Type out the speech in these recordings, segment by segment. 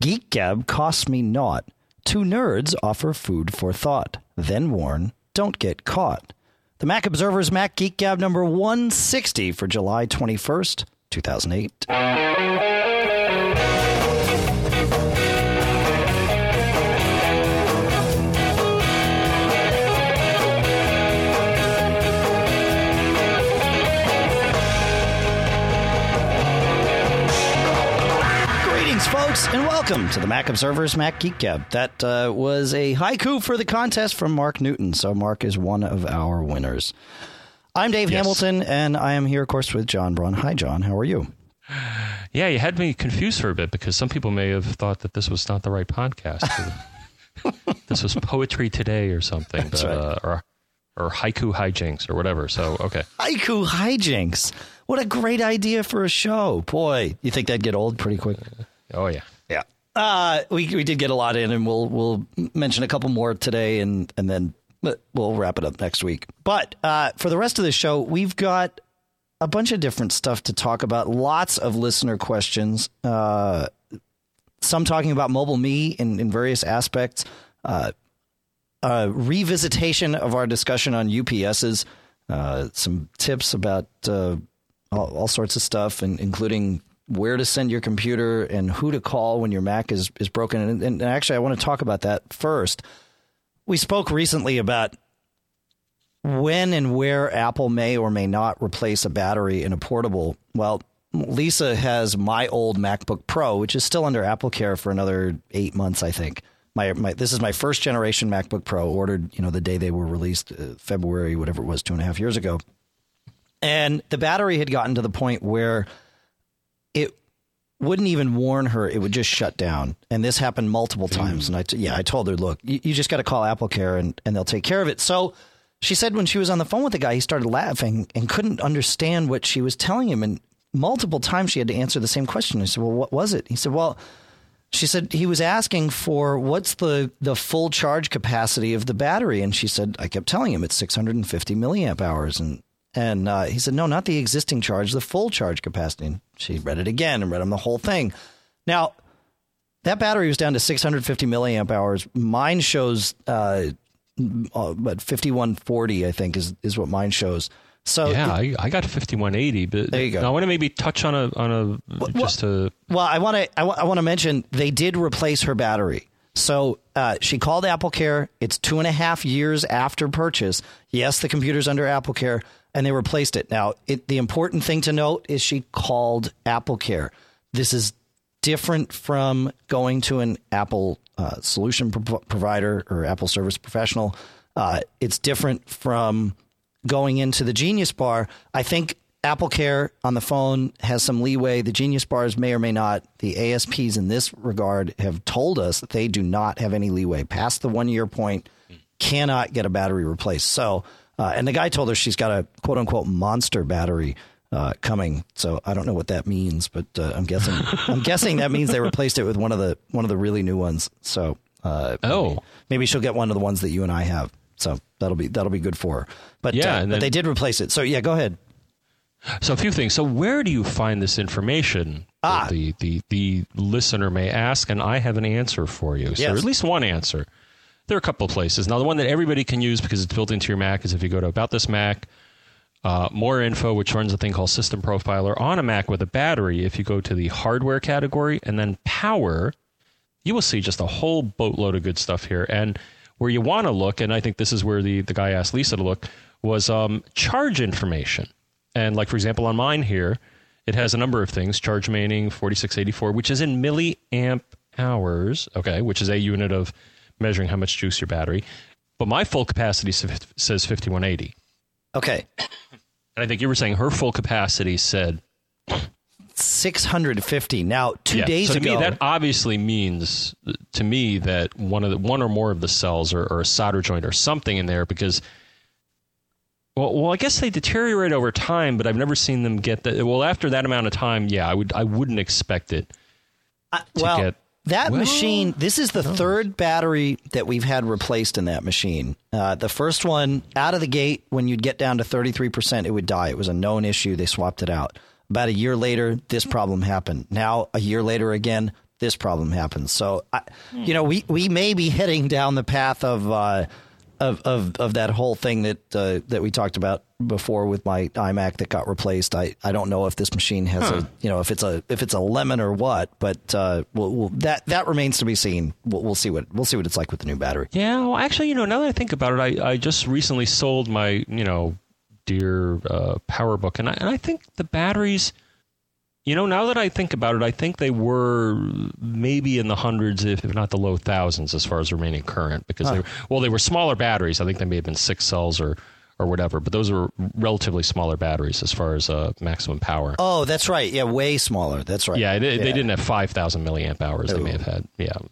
Geek Gab costs me naught. Two nerds offer food for thought. Then warn, don't get caught. The Mac Observer's Mac Geek Gab number 160 for July 21st, 2008. Folks, and welcome to the Mac Observer's Mac Geek Gab. That was a haiku for the contest from Mark Newton, so Mark is one of our winners. I'm Dave Hamilton, and I am here, of course, with John Braun. Hi, John. How are you? Yeah, you had me confused for a bit because some people may have thought that this was not the right podcast. This was Poetry Today or something, That's right. or Haiku Hijinks or whatever. So, okay. Haiku Hijinks. What a great idea for a show. Boy, you think that'd get old pretty quick? Oh, yeah. Yeah. We did get a lot in, and we'll mention a couple more today, and then we'll wrap it up next week. But for the rest of the show, we've got a bunch of different stuff to talk about. Lots of listener questions. Some talking about Mobile Me in various aspects. A revisitation of our discussion on UPSs. Some tips about all sorts of stuff, including where to send your computer and who to call when your Mac is broken. And actually, I want to talk about that first. We spoke recently about when and where Apple may or may not replace a battery in a portable. Well, Lisa has my old MacBook Pro, which is still under Apple Care for another 8 months, I think. This is my first generation MacBook Pro, ordered the day they were released, February, whatever it was, 2.5 years ago. And the battery had gotten to the point where it wouldn't even warn her. It would just shut down. And this happened multiple times. And I told her, look, you just got to call Apple Care and they'll take care of it. So she said when she was on the phone with the guy, he started laughing and couldn't understand what she was telling him. And multiple times she had to answer the same question. I said, well, what was it? He said, well, she said he was asking for what's the full charge capacity of the battery. And she said, I kept telling him it's 650 milliamp hours. And he said, no, not the existing charge, the full charge capacity. And she read it again and read him the whole thing. Now, that battery was down to 650 milliamp hours. Mine shows, 5140, I think, is what mine shows. So yeah, I got 5180. But there you go. I want to maybe touch on Well, I want to mention they did replace her battery. So she called Apple Care. It's 2.5 years after purchase. Yes, the computer's under Apple Care, and they replaced it. Now, the important thing to note is she called Apple Care. This is different from going to an Apple solution provider or Apple Service Professional. It's different from going into the Genius Bar. I think Apple Care on the phone has some leeway. The Genius Bars may or may not. The ASPs in this regard have told us that they do not have any leeway. Past the 1 year point, cannot get a battery replaced. So, and the guy told her she's got a quote unquote monster battery coming. So I don't know what that means, but I'm guessing that means they replaced it with one of the really new ones. So maybe she'll get one of the ones that you and I have. So that'll be good for her. But but they did replace it. So yeah, go ahead. So a few things. So where do you find this information that the listener may ask? And I have an answer for you. So at least one answer. There are a couple of places. Now, the one that everybody can use because it's built into your Mac is if you go to About This Mac, More Info, which runs a thing called System Profiler on a Mac with a battery. If you go to the hardware category and then power, you will see just a whole boatload of good stuff here. And where you want to look, and I think this is where the guy asked Lisa to look, was charge information. And like, for example, on mine here, it has a number of things. Charge remaining 4684, which is in milliamp hours, okay, which is a unit of measuring how much juice your battery. But my full capacity says 5180. Okay. And I think you were saying her full capacity said 650. Now, 2 days ago, to me, that obviously means to me that one or more of the cells or a solder joint or something in there, because well, I guess they deteriorate over time, but I've never seen them get that. Well, after that amount of time, yeah, I wouldn't expect it machine. This is the third battery that we've had replaced in that machine. The first one out of the gate, when you'd get down to 33%, it would die. It was a known issue. They swapped it out. About a year later, this problem happened. Now, a year later again, this problem happens. So, we may be heading down the path of that whole thing that we talked about before with my iMac that got replaced. I don't know if this machine has if it's a lemon or what, but that remains to be seen. We'll see what it's like with the new battery. Yeah, well, actually, now that I think about it, I just recently sold my dear PowerBook, and I think the batteries. Now that I think about it, I think they were maybe in the hundreds, if not the low thousands, as far as remaining current. Because they were smaller batteries. I think they may have been 6 cells or whatever. But those were relatively smaller batteries as far as maximum power. Oh, that's right. Yeah, way smaller. That's right. Yeah, they didn't have 5,000 milliamp hours. They may have had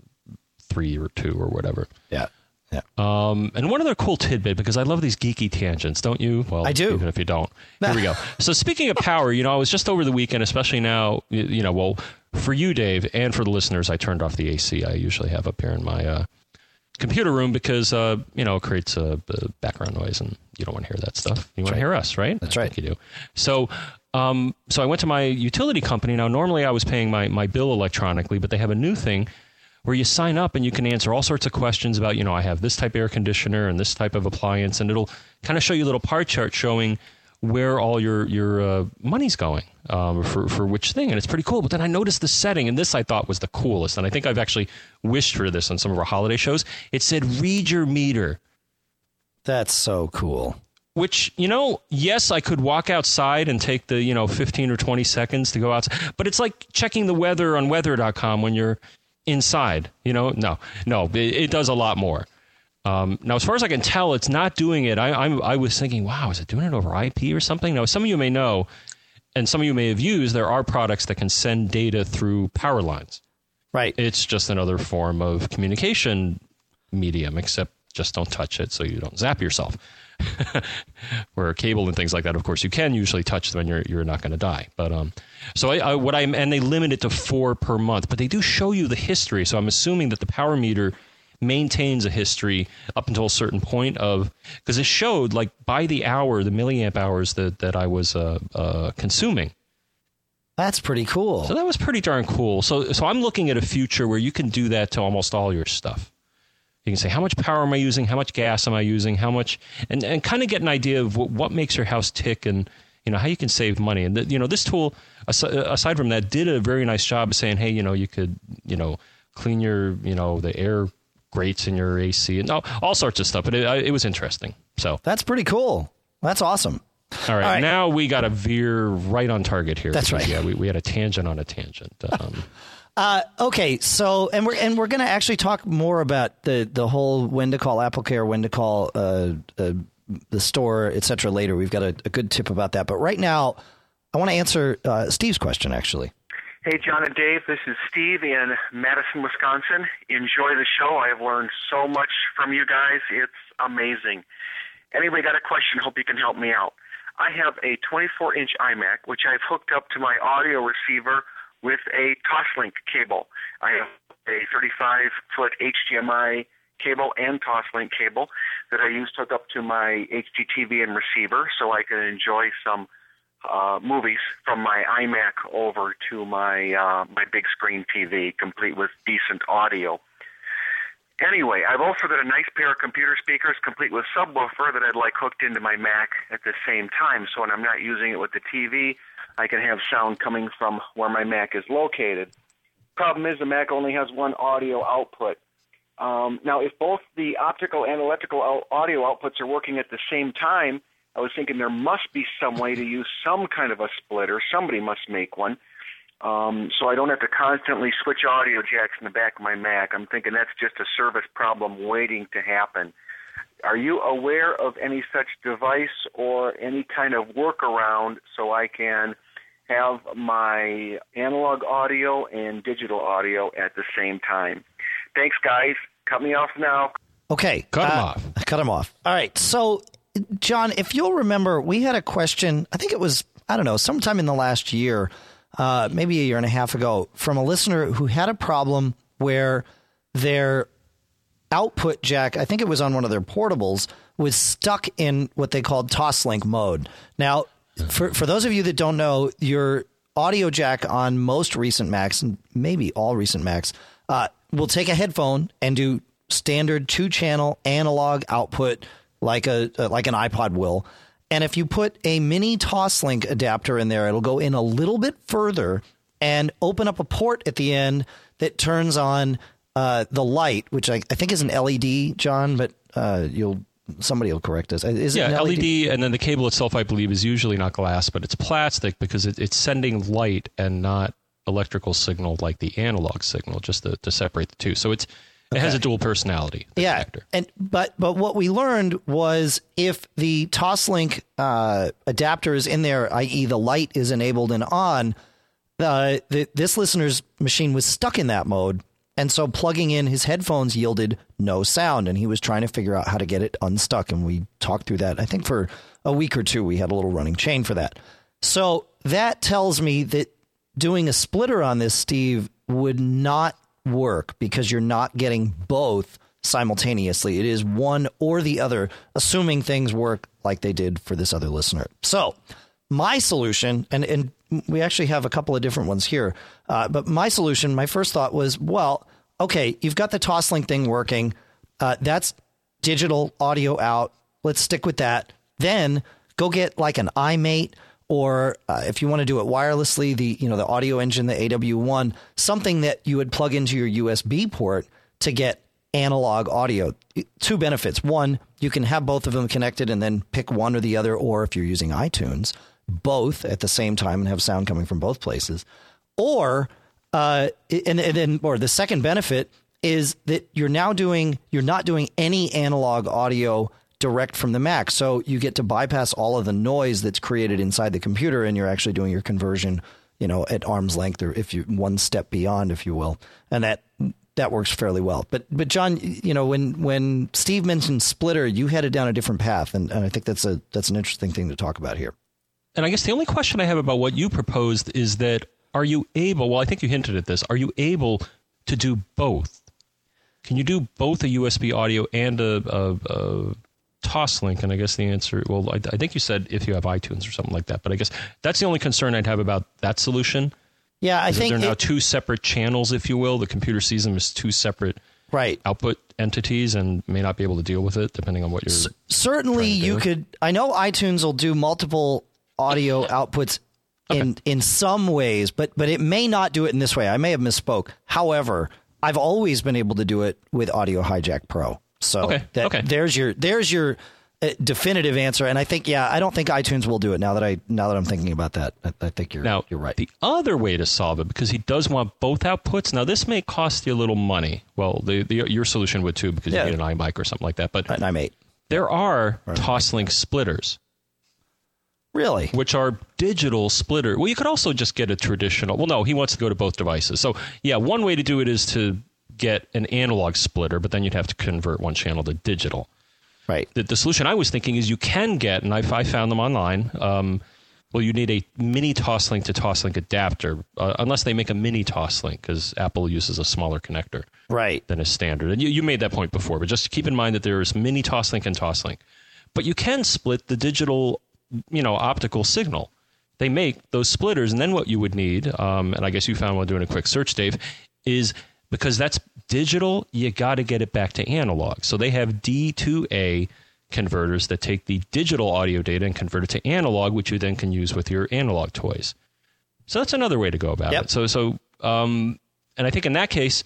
3 or 2 or whatever. Yeah. Yeah. And one other cool tidbit, because I love these geeky tangents, don't you? Well, I do. Even if you don't. Here we go. So speaking of power, I was just over the weekend, especially now, for you, Dave, and for the listeners, I turned off the AC I usually have up here in my computer room because, it creates background noise and you don't want to hear that stuff. You want to hear us, right? That's right. I think you do. So I went to my utility company. Now, normally I was paying my bill electronically, but they have a new thing where you sign up and you can answer all sorts of questions about, I have this type of air conditioner and this type of appliance, and it'll kind of show you a little pie chart showing where all your money's going for which thing. And it's pretty cool. But then I noticed the setting, and this I thought was the coolest. And I think I've actually wished for this on some of our holiday shows. It said, read your meter. That's so cool. Which, yes, I could walk outside and take the, 15 or 20 seconds to go outside. But it's like checking the weather on weather.com when you're inside. No, it does a lot more. Now, as far as I can tell, it's not doing it. I was thinking, wow, is it doing it over IP or something? Now, some of you may know, and some of you may have used, there are products that can send data through power lines. Right. It's just another form of communication medium, except just don't touch it so you don't zap yourself. Where a cable and things like that, of course, you can usually touch them and you're not going to die. But and they limit it to 4 per month, but they do show you the history. So I'm assuming that the power meter maintains a history up until a certain point because it showed like by the hour, the milliamp hours that I was consuming. That's pretty cool. So that was pretty darn cool. So I'm looking at a future where you can do that to almost all your stuff. You can say, how much power am I using? How much gas am I using? How much, and kind of get an idea of what makes your house tick and, how you can save money. And, this tool, aside from that, did a very nice job of saying, hey, you could, clean your, the air grates in your AC and all sorts of stuff. But it was interesting. So that's pretty cool. That's awesome. All right. Now we got to veer right on target here. That's right. Yeah, we had a tangent on a tangent. Okay, so and we're going to actually talk more about the whole when to call AppleCare, when to call the store, etc. later. We've got a good tip about that. But right now, I want to answer Steve's question, actually. Hey, John and Dave, this is Steve in Madison, Wisconsin. Enjoy the show. I have learned so much from you guys. It's amazing. Anyway, got a question. Hope you can help me out. I have a 24-inch iMac, which I've hooked up to my audio receiver with a Toslink cable. I have a 35-foot HDMI cable and Toslink cable that I use to hook up to my HDTV and receiver so I can enjoy some movies from my iMac over to my big screen TV, complete with decent audio. Anyway, I've also got a nice pair of computer speakers, complete with subwoofer, that I'd like hooked into my Mac at the same time. So when I'm not using it with the TV, I can have sound coming from where my Mac is located. Problem is, the Mac only has one audio output. Now, if both the optical and electrical audio outputs are working at the same time, I was thinking there must be some way to use some kind of a splitter. Somebody must make one. So I don't have to constantly switch audio jacks in the back of my Mac. I'm thinking that's just a service problem waiting to happen. Are you aware of any such device or any kind of workaround so I can have my analog audio and digital audio at the same time? Thanks, guys. Cut me off now. Okay. Cut him off. Cut him off. All right. So, John, if you'll remember, we had a question, I think it was, sometime in the last year, maybe a year and a half ago, from a listener who had a problem where their output jack, I think it was on one of their portables, was stuck in what they called Toslink mode. Now, for those of you that don't know, your audio jack on most recent Macs, and maybe all recent Macs, will take a headphone and do standard 2-channel analog output like an iPod will. And if you put a mini Toslink adapter in there, it'll go in a little bit further and open up a port at the end that turns on the light, which I think is an LED, John, but somebody will correct us. Is it an LED? And then the cable itself, I believe, is usually not glass, but it's plastic because it's sending light and not electrical signal like the analog signal, just to separate the two. So it has a dual personality. Yeah, but what we learned was if the Toslink adapter is in there, i.e. the light is enabled and on, this listener's machine was stuck in that mode. And so plugging in his headphones yielded no sound, and he was trying to figure out how to get it unstuck. And we talked through that. I think for a week or two, we had a little running chain for that. So that tells me that doing a splitter on this, Steve, would not work because you're not getting both simultaneously. It is one or the other, assuming things work like they did for this other listener. So my solution, and we actually have a couple of different ones here, but my solution, my first thought was, well, okay, you've got the Toslink thing working. That's digital audio out. Let's stick with that. Then go get like an iMate, or if you want to do it wirelessly, the Audio Engine, the AW1, something that you would plug into your USB port to get analog audio. Two benefits. One, you can have both of them connected and then pick one or the other, or if you're using iTunes, both at the same time and have sound coming from both places. Or the second benefit is that you're not doing any analog audio direct from the Mac. So you get to bypass all of the noise that's created inside the computer, and you're actually doing your conversion, at arm's length, or if you one step beyond, if you will. And that works fairly well. But John, when Steve mentioned splitter, you headed down a different path, and I think that's an interesting thing to talk about here. And I guess the only question I have about what you proposed is that, are you able, well, I think you hinted at this, are you able to do both? Can you do both a USB audio and a Toslink? And I guess the answer, well, I think you said if you have iTunes or something like that, but I guess that's the only concern I'd have about that solution. Yeah, I think they're now two separate channels, if you will. The computer sees them as two separate output entities and may not be able to deal with it, depending on what you're certainly you could. I know iTunes will do multiple audio outputs in some ways, but it may not do it in this way. I may have misspoke. However, I've always been able to do it with Audio Hijack Pro. So there's your definitive answer. And I think, I don't think iTunes will do it now that I'm thinking about that. I think you're right. The other way to solve it, because he does want both outputs. Now, this may cost you a little money. Well, your solution would too, because you need an iMic or something like that. But an iMate. There are Toslink splitters. Really? Which are digital splitter. Well, you could also just get a traditional. Well, no, he wants to go to both devices. So, one way to do it is to get an analog splitter, but then you'd have to convert one channel to digital. Right. The solution I was thinking is you can get, and I found them online, you need a mini Toslink to Toslink adapter, unless they make a mini Toslink, because Apple uses a smaller connector than is standard. And you made that point before, but just keep in mind that there is mini Toslink and Toslink. But you can split the digital optical signal. They make those splitters, and then what you would need, and I guess you found while doing a quick search, Dave, is because that's digital, you got to get it back to analog. So they have D2A converters that take the digital audio data and convert it to analog, which you then can use with your analog toys. So that's another way to go about it. So, and I think in that case,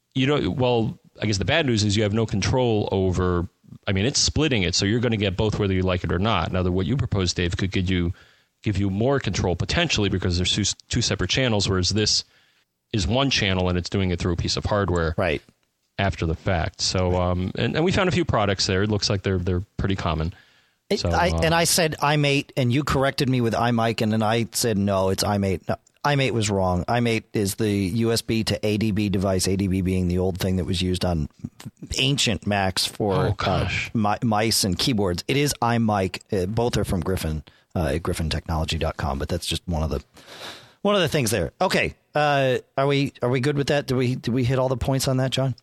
I guess the bad news is you have no control over. I mean, it's splitting it, so you're going to get both whether you like it or not. Now, what you proposed, Dave, could give you more control potentially because there's two separate channels, whereas this is one channel and it's doing it through a piece of hardware after the fact. So, and we found a few products there. It looks like they're pretty common. So, I said iMate, and you corrected me with iMic, and then I said no, it's iMate. No, iMate was wrong. iMate is the USB to ADB device, ADB being the old thing that was used on ancient Macs for mice and keyboards. It is iMic. Both are from Griffin, at griffintechnology.com, but that's just one of the things there. Okay. Are we good with that? Did we hit all the points on that, John?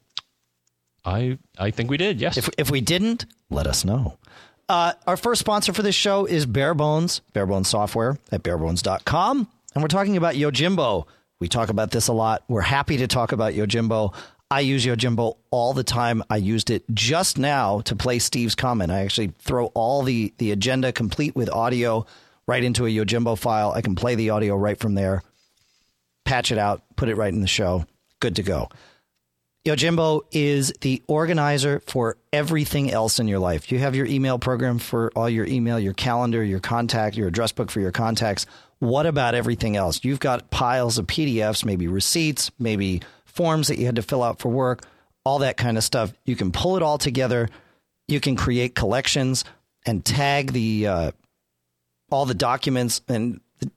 I think we did, yes. If we didn't, let us know. Our first sponsor for this show is Barebones software at barebones.com. And we're talking about Yojimbo. We talk about this a lot. We're happy to talk about Yojimbo. I use Yojimbo all the time. I used it just now to play Steve's comment. I actually throw all the agenda complete with audio right into a Yojimbo file. I can play the audio right from there, patch it out, put it right in the show. Good to go. Yojimbo is the organizer for everything else in your life. You have your email program for all your email, your calendar, your contact, your address book for your contacts. What about everything else? You've got piles of PDFs, maybe receipts, maybe forms that you had to fill out for work, all that kind of stuff. You can pull it all together. You can create collections and tag the all the documents, and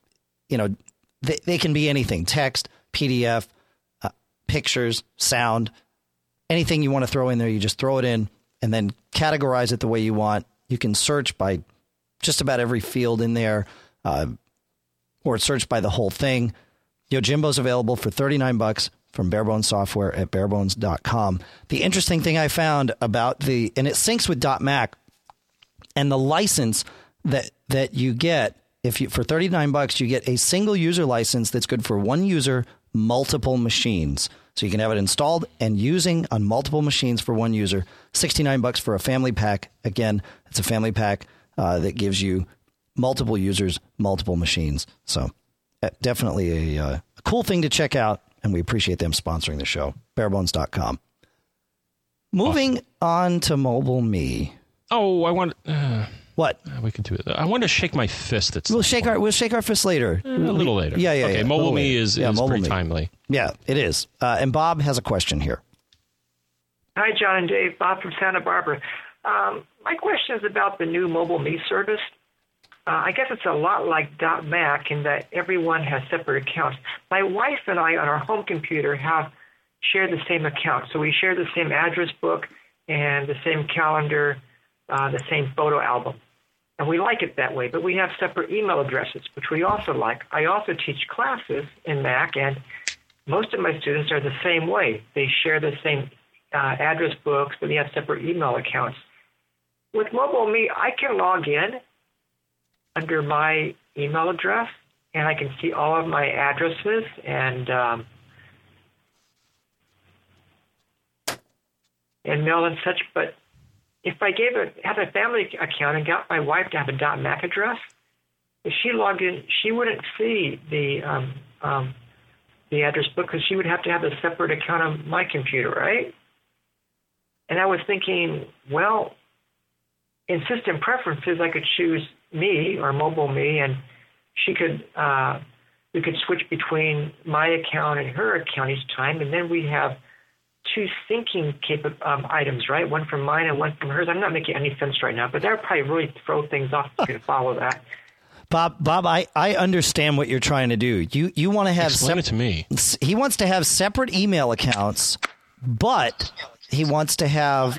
they can be anything: text, PDF, pictures, sound, anything you want to throw in there. You just throw it in and then categorize it the way you want. You can search by just about every field in there, or search by the whole thing. Yojimbo's available for $39 from Barebones Software at barebones.com. The interesting thing I found about and it syncs with .Mac, and the license that you get, for $39, you get a single user license that's good for one user, multiple machines. So you can have it installed and using on multiple machines for one user. $69 for a family pack. Again, it's a family pack that gives you multiple users, multiple machines. So definitely a cool thing to check out, and we appreciate them sponsoring the show. Barebones.com. Moving on to Mobile Me. Oh, I want... What? We can do it. I want to shake my fist at some We'll shake our fist later. A little later. Yeah. Okay, Mobile Me is pretty Me. timely. Yeah, it is. And Bob has a question here. Hi, John and Dave. Bob from Santa Barbara. My question is about the new Mobile Me service. I guess it's a lot like .Mac in that everyone has separate accounts. My wife and I on our home computer have shared the same account. So we share the same address book and the same calendar, the same photo album. And we like it that way, but we have separate email addresses, which we also like. I also teach classes in Mac, and most of my students are the same way. They share the same address books, but they have separate email accounts. With Mobile Me, I can log in under my email address, and I can see all of my addresses and mail and such, but if I had a family account and got my wife to have a .Mac address, if she logged in, she wouldn't see the address book because she would have to have a separate account on my computer, right? And I was thinking, well, in system preferences, I could choose me or Mobile Me, and we could switch between my account and her account each time, and then we have two syncing items, right? One from mine and one from hers. I'm not making any sense right now, but that would probably really throw things off if you can follow that. Bob, I understand what you're trying to do. You want to have explain it to me. He wants to have separate email accounts, but he wants to have.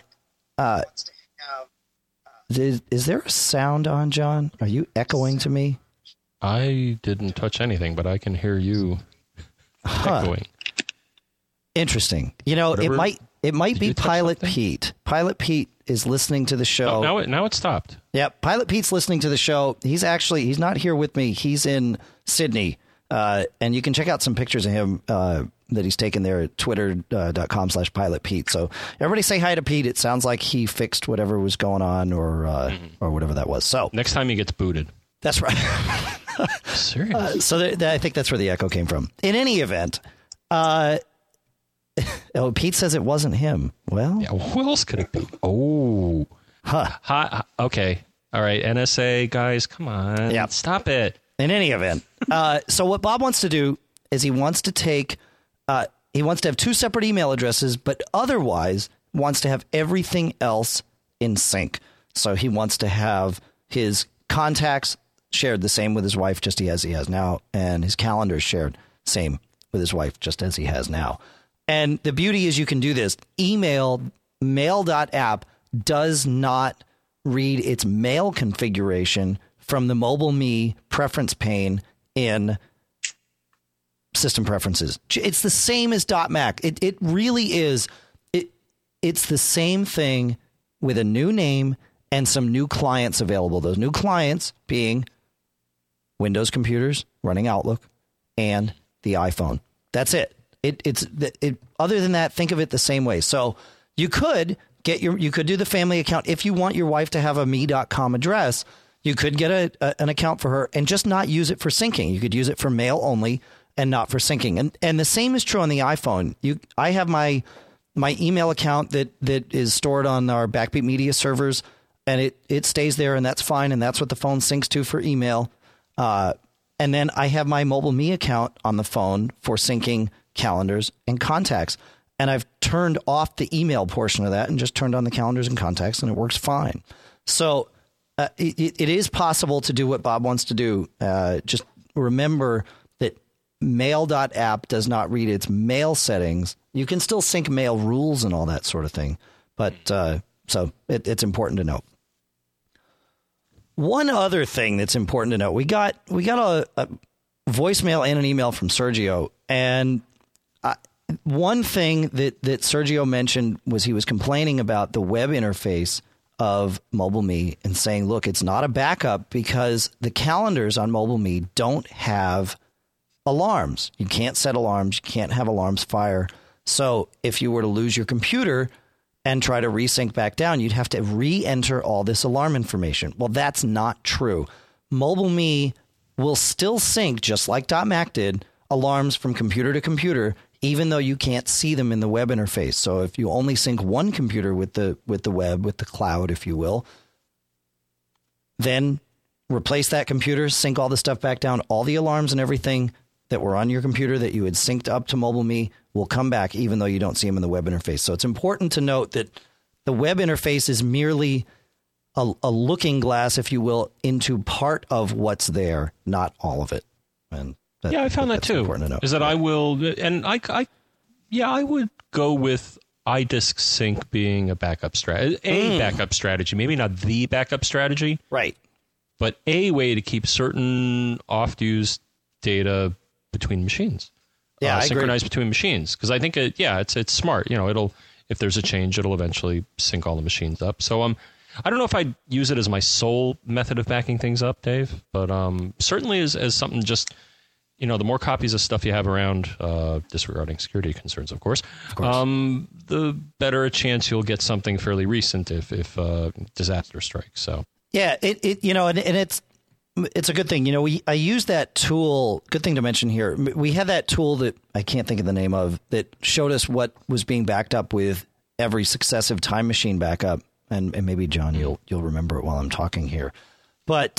Is there a sound on, John? Are you echoing to me? I didn't touch anything, but I can hear you echoing. Interesting. It might be Pilot Pete. Pilot Pete is listening to the show. Oh, now it stopped. Yeah, Pilot Pete's listening to the show. He's not here with me. He's in Sydney. And you can check out some pictures of him that he's taken there at twitter.com/Pilot Pete. So everybody say hi to Pete. It sounds like he fixed whatever was going on or whatever that was. So next time he gets booted. That's right. Serious. So I think that's where the echo came from. In any event, Pete says it wasn't him. Well, yeah, who else could it be? Oh, okay. All right. NSA guys, come on. Yeah. Stop it. In any event. So what Bob wants to do is he wants to have two separate email addresses, but otherwise wants to have everything else in sync. So he wants to have his contacts shared the same with his wife, just as he has now, and his calendar shared same with his wife, just as he has now. And the beauty is you can do this. Mail.app does not read its mail configuration from the Mobile Me preference pane in system preferences. It's the same as .Mac. It really is. It's the same thing with a new name and some new clients available. Those new clients being Windows computers running Outlook, and the iPhone. That's it. Other than that, think of it the same way. So you could do the family account. If you want your wife to have a me.com address, you could get an account for her and just not use it for syncing. You could use it for mail only and not for syncing. And the same is true on the iPhone. I have my email account that is stored on our Backbeat Media servers, and it stays there, and that's fine. And that's what the phone syncs to for email. And then I have my Mobile Me account on the phone for syncing calendars and contacts. And I've turned off the email portion of that and just turned on the calendars and contacts, and it works fine. So it is possible to do what Bob wants to do. Just remember that mail.app does not read its mail settings. You can still sync mail rules and all that sort of thing. But so it's important to know. One other thing that's important to note, we got a voicemail and an email from Sergio, and one thing that Sergio mentioned was he was complaining about the web interface of Mobile Me and saying, look, it's not a backup because the calendars on Mobile Me don't have alarms. You can't set alarms. You can't have alarms fire. So if you were to lose your computer and try to resync back down, you'd have to re-enter all this alarm information. Well, that's not true. Mobile Me will still sync, just like .Mac did, alarms from computer to computer, even though you can't see them in the web interface. So if you only sync one computer with the web, with the cloud, if you will, then replace that computer, sync all the stuff back down, all the alarms and everything that were on your computer that you had synced up to Mobile Me will come back even though you don't see them in the web interface. So it's important to note that the web interface is merely a looking glass, if you will, into part of what's there, not all of it. And I found that too. Is that I will, and I would go with iDisk Sync being a backup strategy, backup strategy, maybe not the backup strategy, right? But a way to keep certain oft-used data between machines. Yeah, synchronized between machines, because I think it's smart. If there's a change, it'll eventually sync all the machines up. So I don't know if I'd use it as my sole method of backing things up, Dave, but certainly as something just. The more copies of stuff you have around, disregarding security concerns, of course. The better a chance you'll get something fairly recent if disaster strikes. So yeah, it's a good thing. I use that tool. Good thing to mention here. We had that tool that I can't think of the name of that showed us what was being backed up with every successive Time Machine backup. And maybe John, you'll remember it while I'm talking here, but.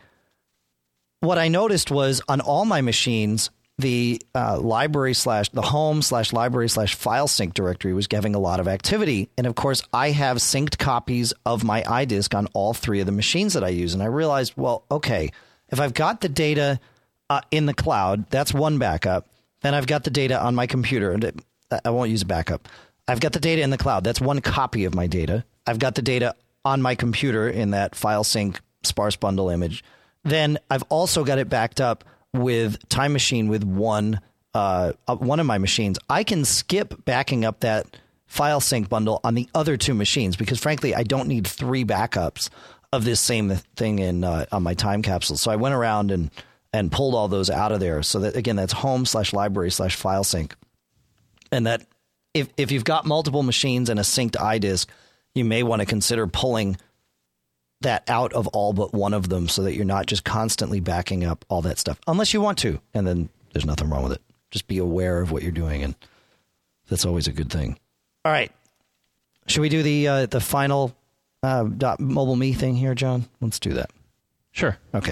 What I noticed was on all my machines, the the home/library/file sync directory was having a lot of activity. And of course, I have synced copies of my iDisk on all three of the machines that I use. And I realized, well, okay, if I've got the data in the cloud, that's one backup. Then I've got the data on my computer. And I won't use a backup. I've got the data in the cloud. That's one copy of my data. I've got the data on my computer in that file sync sparse bundle image. Then I've also got it backed up with Time Machine with one of my machines. I can skip backing up that file sync bundle on the other two machines because, frankly, I don't need three backups of this same thing on my time capsule. So I went around and pulled all those out of there. So that, again, that's home/library/file sync. And that if you've got multiple machines and a synced iDisk, you may want to consider pulling that out of all but one of them so that you're not just constantly backing up all that stuff, unless you want to. And then there's nothing wrong with it. Just be aware of what you're doing. And that's always a good thing. All right. Should we do the final Mobile Me thing here, John? Let's do that. Sure. Okay.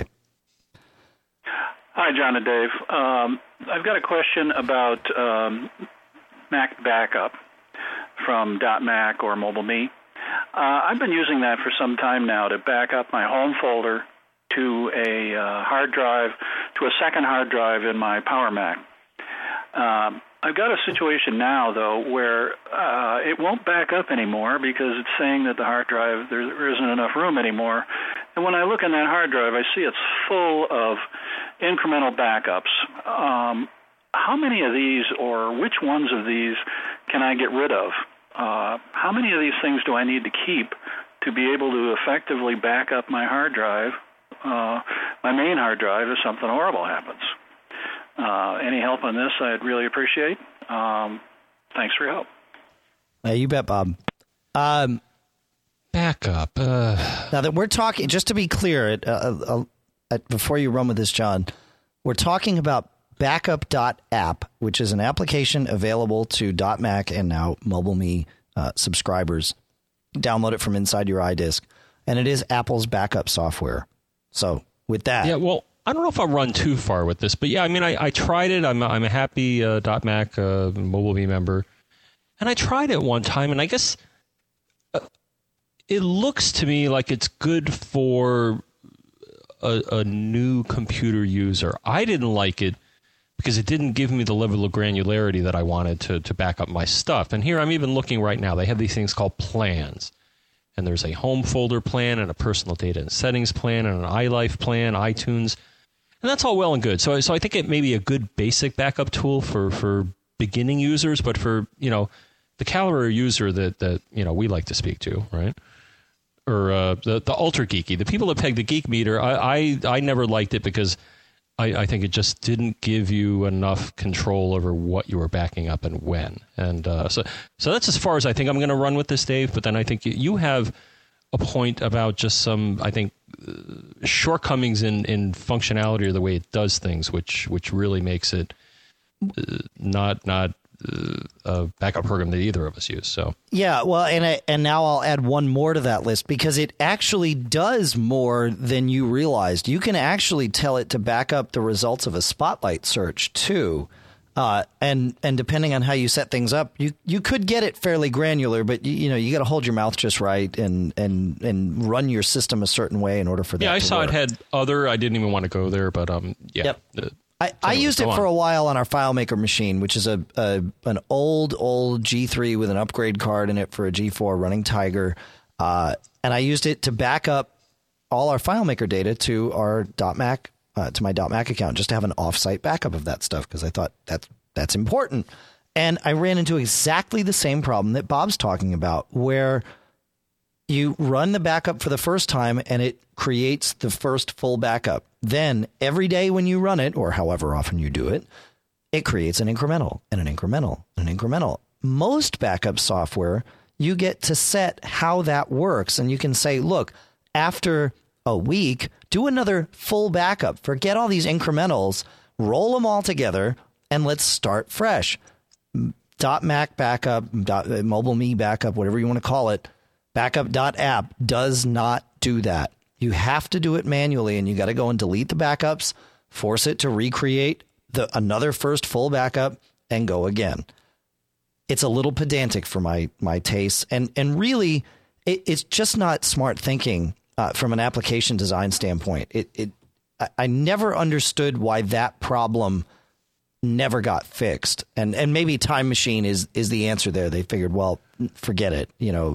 Hi, John and Dave. I've got a question about Mac backup from .Mac or Mobile Me. I've been using that for some time now to back up my home folder to a hard drive, to a second hard drive in my Power Mac. I've got a situation now, though, where it won't back up anymore because it's saying that the hard drive, there isn't enough room anymore. And when I look in that hard drive, I see it's full of incremental backups. How many of these, or which ones of these, can I get rid of? How many of these things do I need to keep to be able to effectively back up my hard drive, my main hard drive, if something horrible happens? Any help on this, I'd really appreciate. Thanks for your help. You bet, Bob. Backup. Now that we're talking, just to be clear, before you run with this, John, we're talking about Backup.app, which is an application available to .Mac and now MobileMe subscribers. Download it from inside your iDisk, and it is Apple's backup software. So with that, yeah, well, I don't know if I'll run too far with this, but yeah, I mean, I tried it. I'm a happy .Mac MobileMe member, and I tried it one time, and I guess it looks to me like it's good for a new computer user. I didn't like it because it didn't give me the level of granularity that I wanted to back up my stuff. And here I'm even looking right now. They have these things called plans. And there's a home folder plan and a personal data and settings plan and an iLife plan, iTunes. And that's all well and good. So I think it may be a good basic backup tool for beginning users, but for, the caliber user that we like to speak to, right? Or the ultra geeky, the people that peg the geek meter, I never liked it because I think it just didn't give you enough control over what you were backing up and when. And so that's as far as I think I'm going to run with this, Dave. But then I think you have a point about just some, I think, shortcomings in functionality or the way it does things, which really makes it not a backup program that either of us use. So yeah, well, and now I'll add one more to that list because it actually does more than you realized. You can actually tell it to back up the results of a Spotlight search too, and depending on how you set things up, you could get it fairly granular, but you got to hold your mouth just right and run your system a certain way in order for that. Yeah, I to saw work. It had other. I didn't even want to go there, but yeah. Yep. I used it for a while on our FileMaker machine, which is an old G3 with an upgrade card in it for a G4 running Tiger. And I used it to back up all our FileMaker data to our .Mac, to my .Mac account, just to have an offsite backup of that stuff because I thought that's important. And I ran into exactly the same problem that Bob's talking about, where you run the backup for the first time and it creates the first full backup. Then every day when you run it, or however often you do it, it creates an incremental and an incremental and an incremental. Most backup software, you get to set how that works. And you can say, look, after a week, do another full backup. Forget all these incrementals, roll them all together, and let's start fresh. .Mac backup, MobileMe backup, whatever you want to call it, Backup.app does not do that. You have to do it manually, and you got to go and delete the backups, force it to recreate another first full backup, and go again. It's a little pedantic for my taste, and really, it's just not smart thinking from an application design standpoint. I never understood why that problem never got fixed, and maybe Time Machine is the answer there. They figured, well, forget it,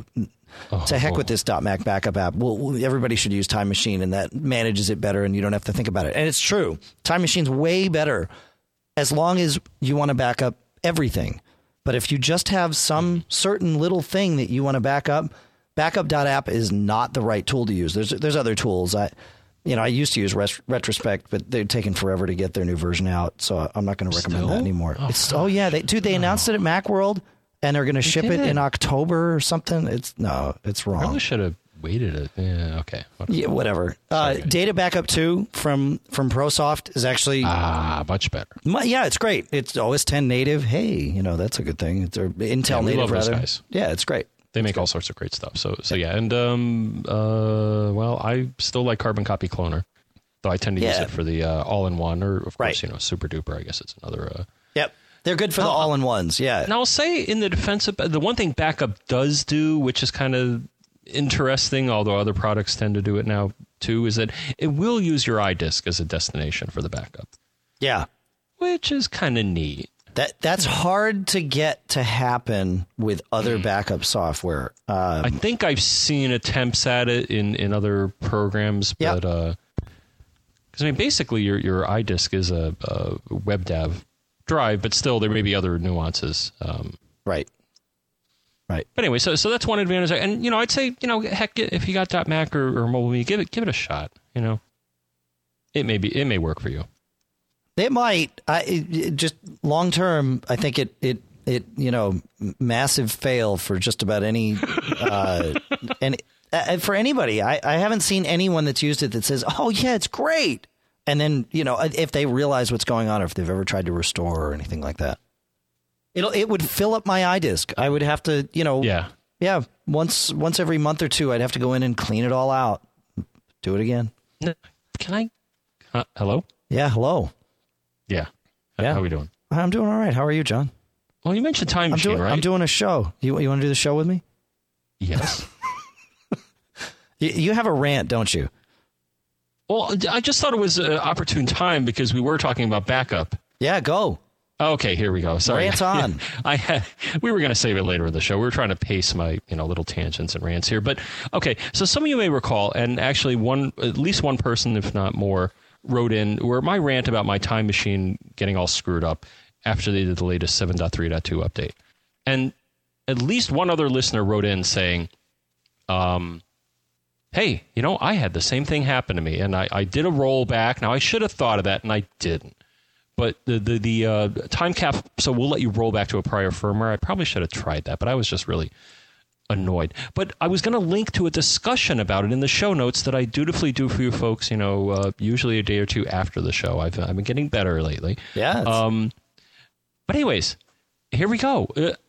to heck with this .Mac backup app. Well, everybody should use Time Machine, and that manages it better, and you don't have to think about it. And it's true. Time Machine's way better as long as you want to back up everything. But if you just have some certain little thing that you want to back up, Backup.app is not the right tool to use. There's other tools. I used to use Retrospect, but they're taking forever to get their new version out, so I'm not going to recommend that anymore. They announced it at Macworld. And they're going to ship it in October or something. It's wrong. Probably should have waited it. Yeah, okay. Whatever. Yeah, whatever. Data Backup 2 from ProSoft is actually much better. Yeah, it's great. It's OS 10 native. Hey, that's a good thing. It's Intel native, love rather. Those guys. Yeah, it's great. They make all sorts of great stuff. So yeah. And I still like Carbon Copy Cloner, though I tend to use it for the all-in-one, or of course, Super Duper. I guess it's another. Yep. They're good for the all-in-ones, yeah. And I'll say in the defense of the one thing backup does do, which is kind of interesting, although other products tend to do it now too, is that it will use your iDisk as a destination for the backup. Yeah. Which is kind of neat. That's hard to get to happen with other backup software. I think I've seen attempts at it in other programs, but because basically your iDisk is a WebDAV drive, but still there may be other nuances. Right. But anyway, so that's one advantage. And I'd say heck, if you got .Mac or MobileMe, give it a shot. It may work for you. They might. Just long term, I think it massive fail for just about any and for anybody. I haven't seen anyone that's used it that says, "Oh yeah, it's great." And then, if they realize what's going on, or if they've ever tried to restore or anything like that, it would fill up my iDisk. I would have to, once every month or two, I'd have to go in and clean it all out, do it again. Can I? Hello? Yeah, hello. Yeah. How are we doing? I'm doing all right. How are you, John? Well, you mentioned Time Machine, right? I'm doing a show. You want to do the show with me? Yes. You have a rant, don't you? Well, I just thought it was an opportune time because we were talking about backup. Yeah, go. Okay, here we go. Sorry. Rant on. We were going to save it later in the show. We were trying to pace my little tangents and rants here. But, okay, so some of you may recall, and actually at least one person, if not more, wrote in where my rant about my Time Machine getting all screwed up after they did the latest 7.3.2 update. And at least one other listener wrote in saying, hey, I had the same thing happen to me, and I did a rollback. Now, I should have thought of that, and I didn't. But the time cap, so we'll let you roll back to a prior firmware. I probably should have tried that, but I was just really annoyed. But I was going to link to a discussion about it in the show notes that I dutifully do for you folks, usually a day or two after the show. I've been getting better lately. Yeah. But anyways, here we go.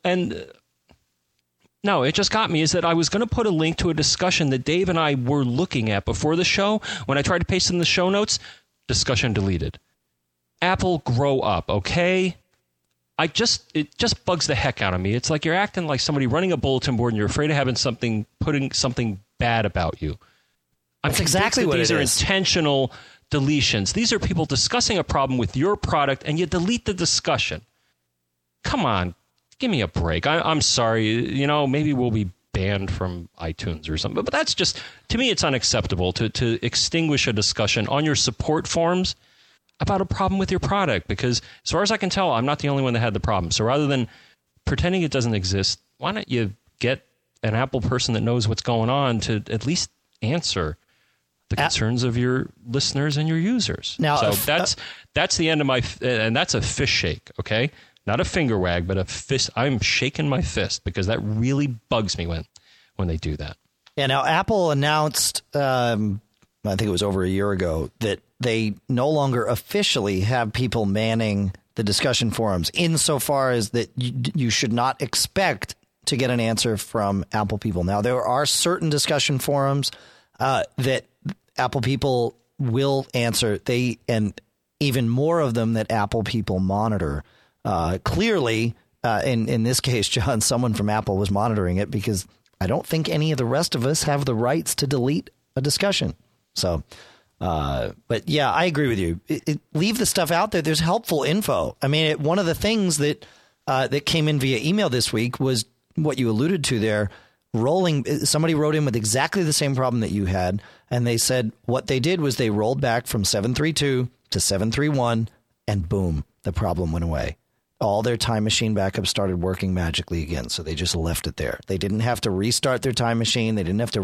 No, it just got me is that I was going to put a link to a discussion that Dave and I were looking at before the show. When I tried to paste it in the show notes, discussion deleted. Apple, grow up, okay? It just bugs the heck out of me. It's like you're acting like somebody running a bulletin board and you're afraid of putting something bad about you. That's exactly what it is. These are intentional deletions. These are people discussing a problem with your product and you delete the discussion. Come on. Give me a break. I'm sorry. Maybe we'll be banned from iTunes or something. But that's just, to me, it's unacceptable to extinguish a discussion on your support forums about a problem with your product. Because as far as I can tell, I'm not the only one that had the problem. So rather than pretending it doesn't exist, why not you get an Apple person that knows what's going on to at least answer the concerns of your listeners and your users? Now, so that's the end of and that's a fist shake, okay? Not a finger wag, but a fist. I'm shaking my fist because that really bugs me when they do that. Yeah. Now, Apple announced, I think it was over a year ago, that they no longer officially have people manning the discussion forums, insofar as that you should not expect to get an answer from Apple people. Now, there are certain discussion forums that Apple people will answer. And even more of them that Apple people monitor. Clearly, in this case, John, someone from Apple was monitoring it because I don't think any of the rest of us have the rights to delete a discussion. So, but yeah, I agree with you. Leave the stuff out there. There's helpful info. I mean, one of the things that came in via email this week was what you alluded to there. Somebody wrote in with exactly the same problem that you had, and they said what they did was they rolled back from 7.3.2 to 7.3.1, and boom, the problem went away. All their Time Machine backups started working magically again, so they just left it there. They didn't have to restart their Time Machine. They didn't have to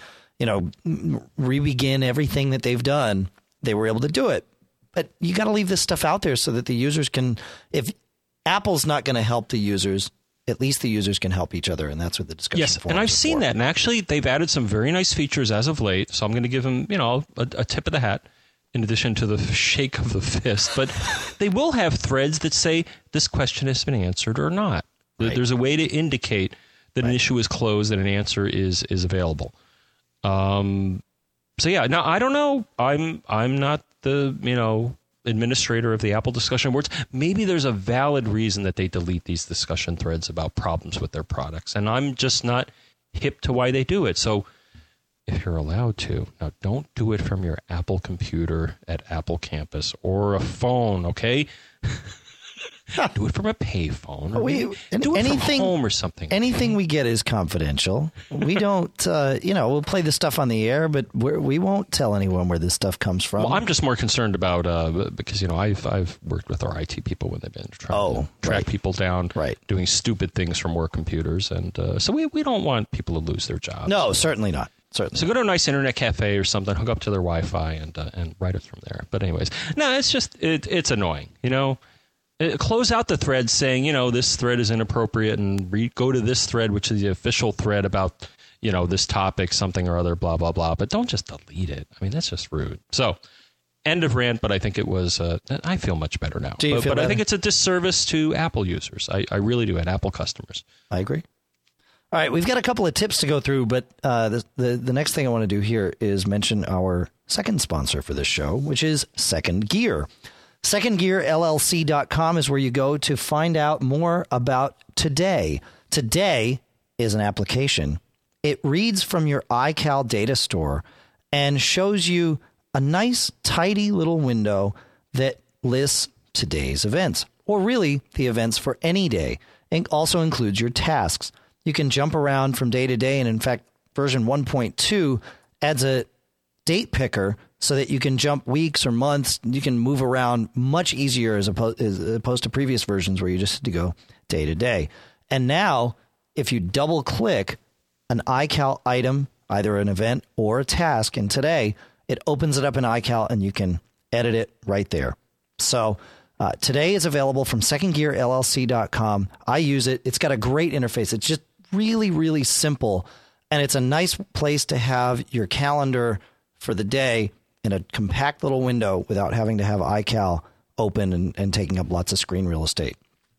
re-begin everything that they've done. They were able to do it. But you got to leave this stuff out there so that the users can, if Apple's not going to help the users, at least the users can help each other, and that's what the discussion forums are for. Yes, and I've seen that, and actually they've added some very nice features as of late, so I'm going to give them, a tip of the hat. In addition to the shake of the fist, but they will have threads that say this question has been answered or not. Right. There's a way to indicate that an issue is closed and an answer is available. So yeah, now I don't know. I'm not the administrator of the Apple discussion boards. Maybe there's a valid reason that they delete these discussion threads about problems with their products, and I'm just not hip to why they do it. So. If you're allowed to. Now, don't do it from your Apple computer at Apple campus or a phone, okay? Do it from a payphone. Or do it from home or something. Anything we get is confidential. We don't, we'll play the stuff on the air, but we won't tell anyone where this stuff comes from. Well, I'm just more concerned about, because, I've worked with our IT people when they've been trying to track people down, doing stupid things from work computers. And so we don't want people to lose their jobs. No, certainly not. certainly. So go to a nice internet cafe or something, hook up to their Wi-Fi, and write it from there. But anyways, no, it's just it's annoying. Close out the thread saying, this thread is inappropriate, and go to this thread, which is the official thread about, this topic, something or other, blah, blah, blah. But don't just delete it. I mean, that's just rude. So end of rant, but I think it was, I feel much better now. Do you feel better? I think it's a disservice to Apple users. I really do, and Apple customers. I agree. All right, we've got a couple of tips to go through, but the next thing I want to do here is mention our second sponsor for this show, which is Second Gear. SecondGearLLC.com is where you go to find out more about Today. Today is an application. It reads from your iCal data store and shows you a nice, tidy little window that lists today's events, or really the events for any day, and also includes your tasks. You can jump around from day to day, and in fact, version 1.2 adds a date picker so that you can jump weeks or months. You can move around much easier as opposed to previous versions where you just had to go day to day. And now, if you double click an iCal item, either an event or a task in Today, it opens it up in iCal and you can edit it right there. So Today is available from secondgearllc.com. I use it. It's got a great interface. It's just really, really simple. And it's a nice place to have your calendar for the day in a compact little window without having to have iCal open and taking up lots of screen real estate.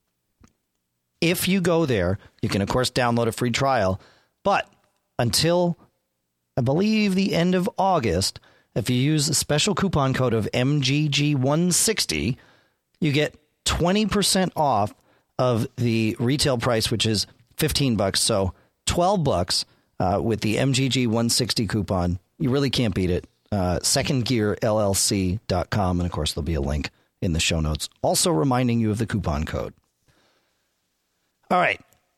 If you go there, you can, of course, download a free trial. But until, I believe, the end of August, if you use the special coupon code of MGG160, you get 20% off of the retail price, which is $15. So $12 with the MGG160 coupon. You really can't beat it. SecondGearLLC.com. And of course, there'll be a link in the show notes, also reminding you of the coupon code. All right.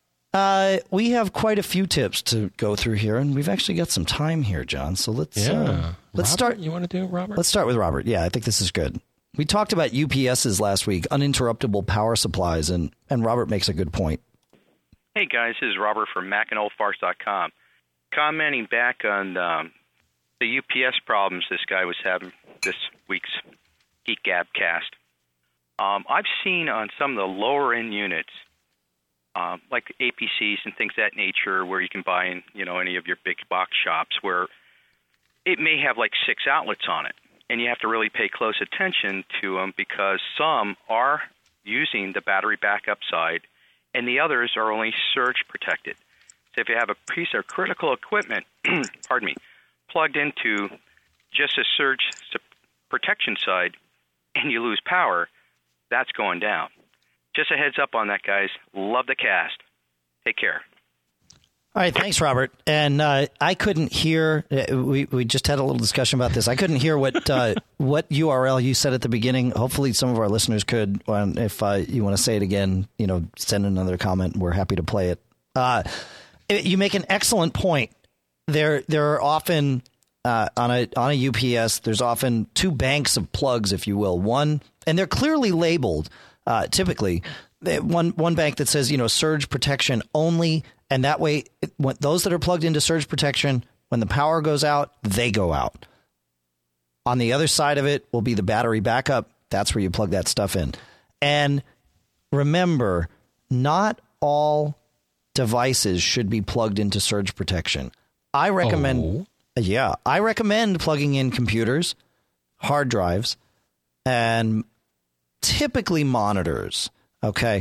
We have quite a few tips to go through here, and we've actually got some time here, John. So let's start. You want to do it, Robert? Let's start with Robert. Yeah, I think this is good. We talked about UPSs last week, uninterruptible power supplies, and Robert makes a good point. Hey, guys. This is Robert from MacandOldFarts.com. Commenting back on the UPS problems this guy was having this week's Geek Gab cast. I've seen on some of the lower-end units, like APCs and things of that nature, where you can buy in, any of your big box shops, where it may have like 6 outlets on it. And you have to really pay close attention to them because some are using the battery backup side and the others are only surge protected. So if you have a piece of critical equipment, pardon me, plugged into just a surge protection side and you lose power, that's going down. Just a heads up on that, guys. Love the cast. Take care. All right, thanks, Robert. And I couldn't hear. We just had a little discussion about this. I couldn't hear what URL you said at the beginning. Hopefully, some of our listeners could. If you want to say it again, send another comment. We're happy to play it. You make an excellent point. There are often on a UPS. There's often 2 banks of plugs, if you will. One, and they're clearly labeled. Typically, one bank that says, surge protection only. And that way, those that are plugged into surge protection, when the power goes out, they go out. On the other side of it will be the battery backup. That's where you plug that stuff in. And remember, not all devices should be plugged into surge protection. I recommend plugging in computers, hard drives, and typically monitors. Okay.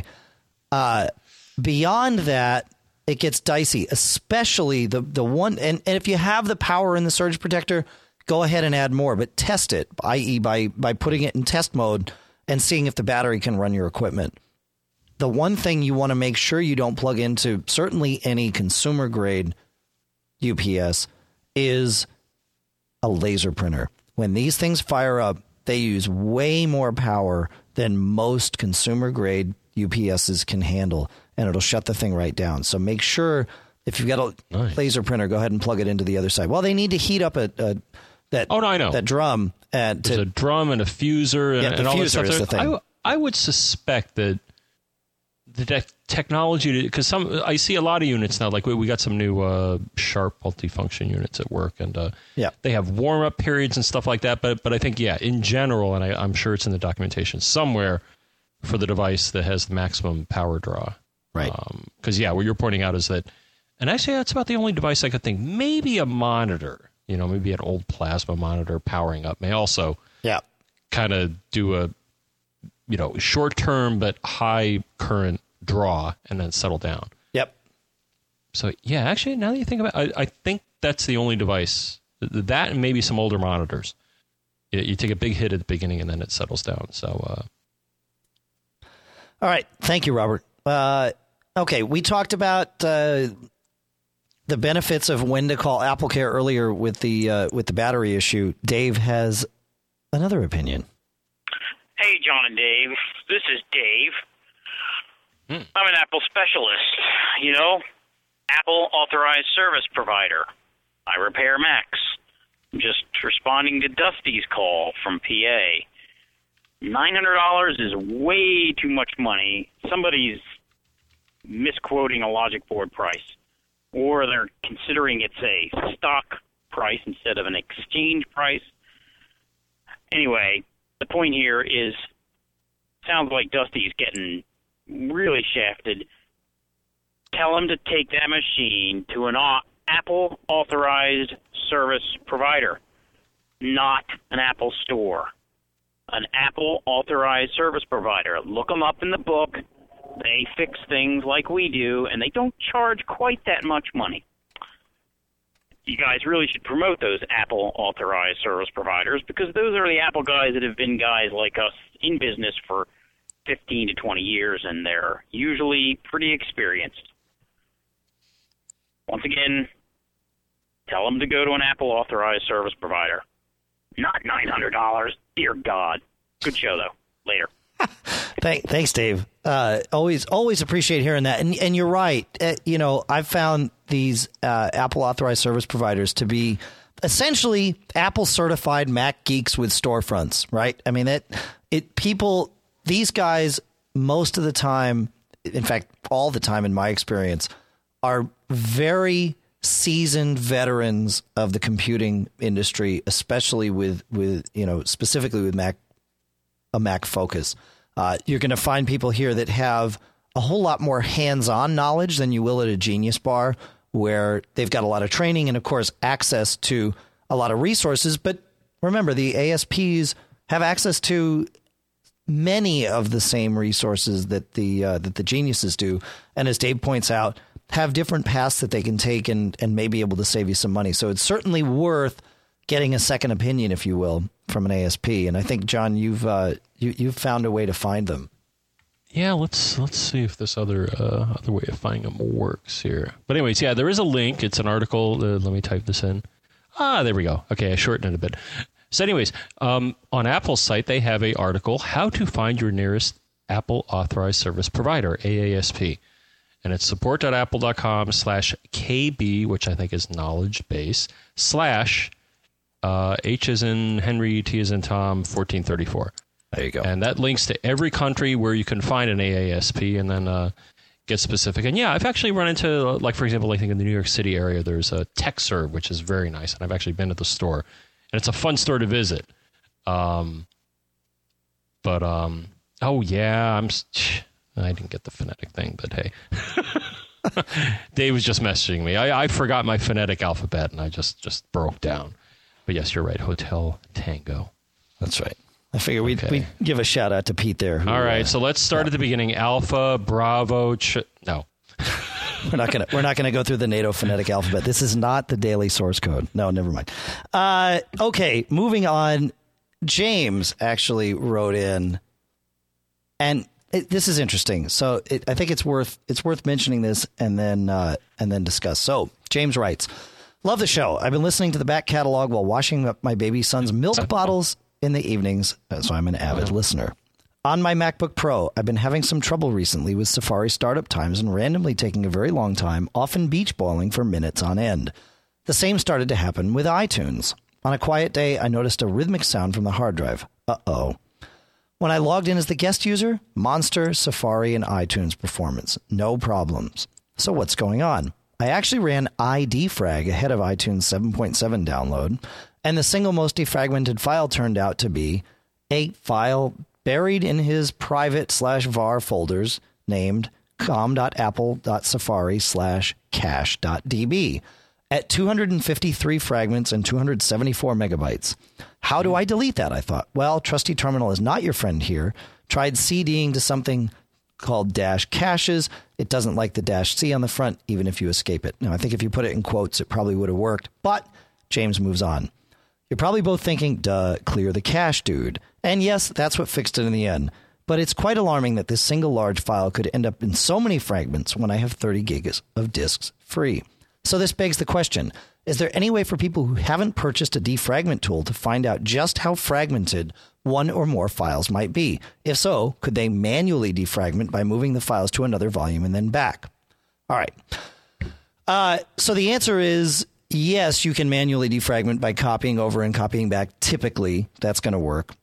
Beyond that, it gets dicey, especially the one. And if you have the power in the surge protector, go ahead and add more, but test it, i.e. by putting it in test mode and seeing if the battery can run your equipment. The one thing you want to make sure you don't plug into, certainly any consumer grade UPS, is a laser printer. When these things fire up, they use way more power than most consumer grade UPSs can handle, and it'll shut the thing right down. So make sure if you've got a laser printer, go ahead and plug it into the other side. Well, they need to heat up that drum. There's a drum and a fuser and all that stuff. Is the thing. I would suspect that the technology, because I see a lot of units now, like we got some new Sharp multifunction units at work, and they have warm-up periods and stuff like that, but I think, in general, and I'm sure it's in the documentation somewhere, for the device that has the maximum power draw. Right. Because, what you're pointing out is that, and actually that's about the only device I could think, maybe a monitor, maybe an old plasma monitor powering up may also kind of do a, short-term but high current draw and then settle down. Yep. So, actually, now that you think about it, I think that's the only device, that and maybe some older monitors. You take a big hit at the beginning and then it settles down. So, all right. Thank you, Robert. Okay, we talked about the benefits of when to call AppleCare earlier with the battery issue. Dave has another opinion. Hey, John and Dave. This is Dave. I'm an Apple specialist. Apple authorized service provider. I repair Macs. I'm just responding to Dusty's call from PA. $900 is way too much money. Somebody's misquoting a logic board price, or they're considering it's a stock price instead of an exchange price. Anyway, the point here is, sounds like Dusty's getting really shafted. Tell him to take that machine to an Apple authorized service provider, not an Apple store. An Apple authorized service provider. Look them up in the book. They fix things like we do, and they don't charge quite that much money. You guys really should promote those Apple authorized service providers, because those are the Apple guys that have been guys like us in business for 15 to 20 years, and they're usually pretty experienced. Once again, tell them to go to an Apple authorized service provider. Not $900. Dear God. Good show, though. Later. Thanks, Dave. Always appreciate hearing that. And you're right. I've found these Apple authorized service providers to be essentially Apple certified Mac geeks with storefronts, right? I mean, these guys, most of the time, in fact, all the time in my experience, are very seasoned veterans of the computing industry, especially with specifically with a Mac focus. You're going to find people here that have a whole lot more hands-on knowledge than you will at a Genius Bar, where they've got a lot of training and, of course, access to a lot of resources. But remember, the ASPs have access to many of the same resources that the Geniuses do, and as Dave points out, have different paths that they can take and may be able to save you some money. So it's certainly worth getting a second opinion, if you will, from an ASP. And I think, John, you've found a way to find them. Yeah, let's see if this other way of finding them works here. But anyways, there is a link. It's an article. Let me type this in. There we go. Okay, I shortened it a bit. So anyways, on Apple's site, they have an article, How to Find Your Nearest Apple Authorized Service Provider, AASP. And it's support.apple.com/KB, which I think is knowledge base, /H as in Henry, T as in Tom, 1434. There you go. And that links to every country where you can find an AASP and then get specific. And I've actually run into, like, for example, I think in the New York City area, there's a TechServe, which is very nice. And I've actually been at the store. And it's a fun store to visit. I didn't get the phonetic thing, but hey. Dave was just messaging me. I forgot my phonetic alphabet, and I just broke down. But yes, you're right. Hotel Tango. That's right. I figure we'd give a shout out to Pete there. All right, so let's start at the beginning. Alpha, Bravo, no. We're not gonna go through the NATO phonetic alphabet. This is not the daily source code. No, never mind. Okay, moving on. James actually wrote in, and this is interesting. So I think it's worth mentioning this and then discuss. So James writes, "Love the show. I've been listening to the back catalog while washing up my baby son's milk bottles in the evenings, so I'm an avid listener. On my MacBook Pro, I've been having some trouble recently with Safari startup times and randomly taking a very long time, often beach balling for minutes on end. The same started to happen with iTunes. On a quiet day, I noticed a rhythmic sound from the hard drive. Uh-oh. When I logged in as the guest user, Monster, Safari, and iTunes performance. No problems. So what's going on? I actually ran iDefrag ahead of iTunes 7.7 download, and the single most defragmented file turned out to be a file buried in his private/var folders named com.apple.safari/cache.db at 253 fragments and 274 megabytes. How do I delete that? I thought, well, Trusty Terminal is not your friend here. Tried CDing to something called -caches. It doesn't like the -C on the front, even if you escape it. Now, I think if you put it in quotes, it probably would have worked. But James moves on. You're probably both thinking, duh, clear the cache, dude. And yes, that's what fixed it in the end. But it's quite alarming that this single large file could end up in so many fragments when I have 30 gigs of disks free. So this begs the question, is there any way for people who haven't purchased a defragment tool to find out just how fragmented one or more files might be? If so, could they manually defragment by moving the files to another volume and then back? All right. So the answer is yes, you can manually defragment by copying over and copying back. Typically, that's going to work.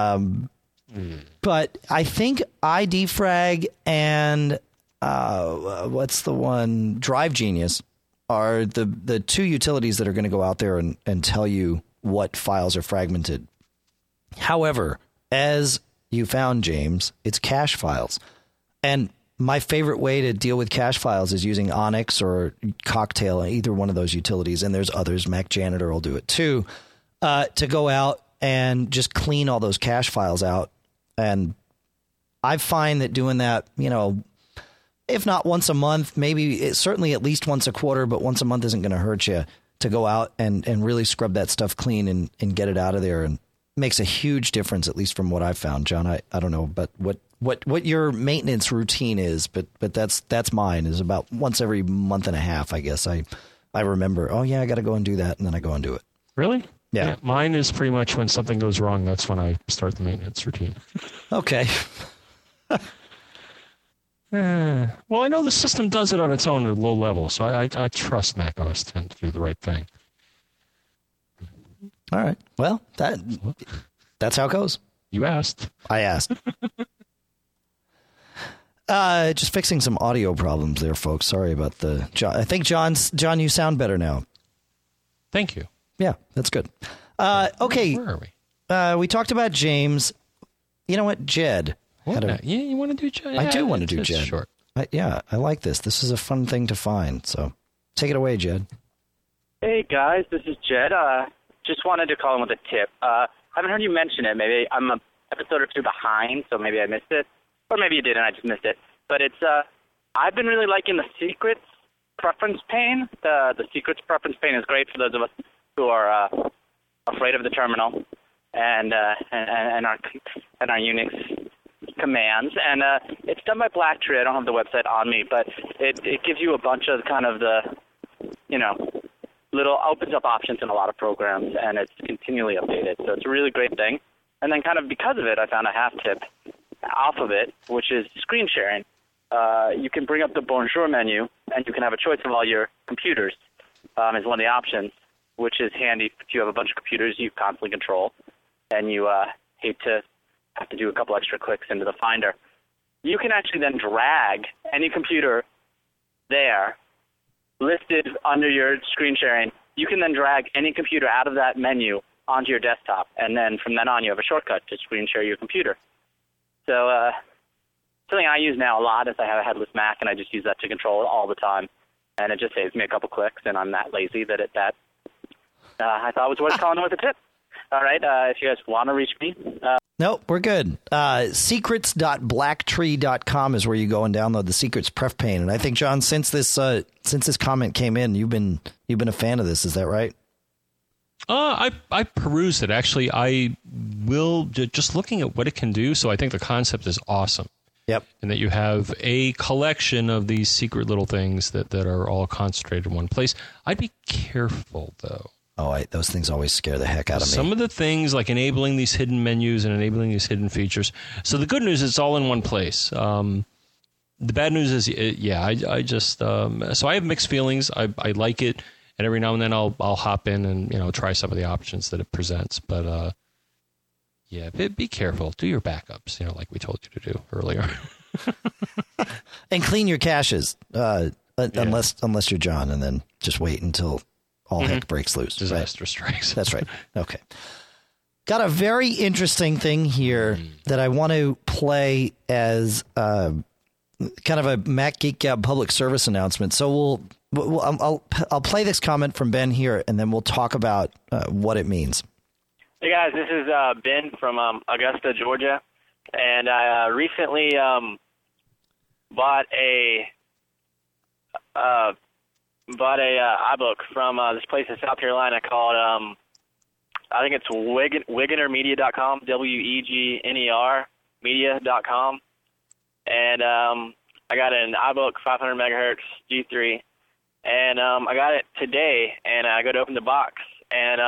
But I think iDefrag and what's the one? Drive Genius are the two utilities that are going to go out there and tell you what files are fragmented. However, as you found, James, it's cache files. And my favorite way to deal with cache files is using Onyx or Cocktail, either one of those utilities. And there's others. Mac Janitor will do it too, to go out and just clean all those cache files out. And I find that doing that, if not once a month, maybe certainly at least once a quarter, but once a month isn't going to hurt you to go out and really scrub that stuff clean and get it out of there. And makes a huge difference, at least from what I've found. John, I don't know, but what your maintenance routine is, but that's mine, is about once every month and a half, I guess. I remember, oh yeah, I got to go and do that. And then I go and do it. Really? Yeah. Mine is pretty much when something goes wrong, that's when I start the maintenance routine. Okay. Well, I know the system does it on its own at a low level, so I trust Mac OS 10 to do the right thing. All right. Well, that's how it goes. You asked. I asked. Just fixing some audio problems there, folks. Sorry about I think John, you sound better now. Thank you. Yeah, that's good. Okay. Where are we? We talked about James. You know what? Jed. Yeah, you want to do Jed? I do want to do Jed. Short. I like this. This is a fun thing to find. So take it away, Jed. Hey, guys. This is Jed. Just wanted to call in with a tip. Haven't heard you mention it. Maybe I'm an episode or two behind, so maybe I missed it. Or maybe you did and I just missed it. But it's I've been really liking the Secrets preference pane. The Secrets preference pane is great for those of us who are afraid of the terminal and our Unix commands. And it's done by Blacktree. I don't have the website on me, but it gives you a bunch of kind of the, little opens up options in a lot of programs, and it's continually updated. So it's a really great thing. And then kind of because of it, I found a half tip off of it, which is screen sharing. You can bring up the Bonjour menu, and you can have a choice of all your computers as one of the options, which is handy if you have a bunch of computers you constantly control, and you hate to have to do a couple extra clicks into the Finder. You can actually then drag any computer there listed under your screen sharing. You can then drag any computer out of that menu onto your desktop, and then from then on you have a shortcut to screen share your computer. So something I use now a lot is I have a headless Mac, and I just use that to control it all the time, and it just saves me a couple clicks, and I'm that lazy that I thought it was worth calling with a tip. All right, if you guys want to reach me. Nope, we're good. Secrets.blacktree.com is where you go and download the Secrets pref pane. And I think, John, since this comment came in, you've been a fan of this. Is that right? I perused it. Actually, I will just looking at what it can do. So I think the concept is awesome. Yep. And that you have a collection of these secret little things that are all concentrated in one place. I'd be careful, though. Oh, those things always scare the heck out of me. Some of the things, like enabling these hidden menus and enabling these hidden features. So the good news is it's all in one place. The bad news is, I just so I have mixed feelings. I like it, and every now and then I'll hop in and try some of the options that it presents. But Yeah, be careful. Do your backups, like we told you to do earlier. And clean your caches, unless you're John, and then just wait until all heck breaks loose. Disaster strikes. That's right. Okay. Got a very interesting thing here that I want to play as kind of a Mac Geek Gab public service announcement. So I'll play this comment from Ben here, and then we'll talk about what it means. Hey guys, this is Ben from Augusta, Georgia, and I recently bought a iBook from this place in South Carolina called I think it's WegenerMedia.com, WEGNER media.com, and I got an iBook 500 megahertz G3, and I got it today, and I go to open the box, and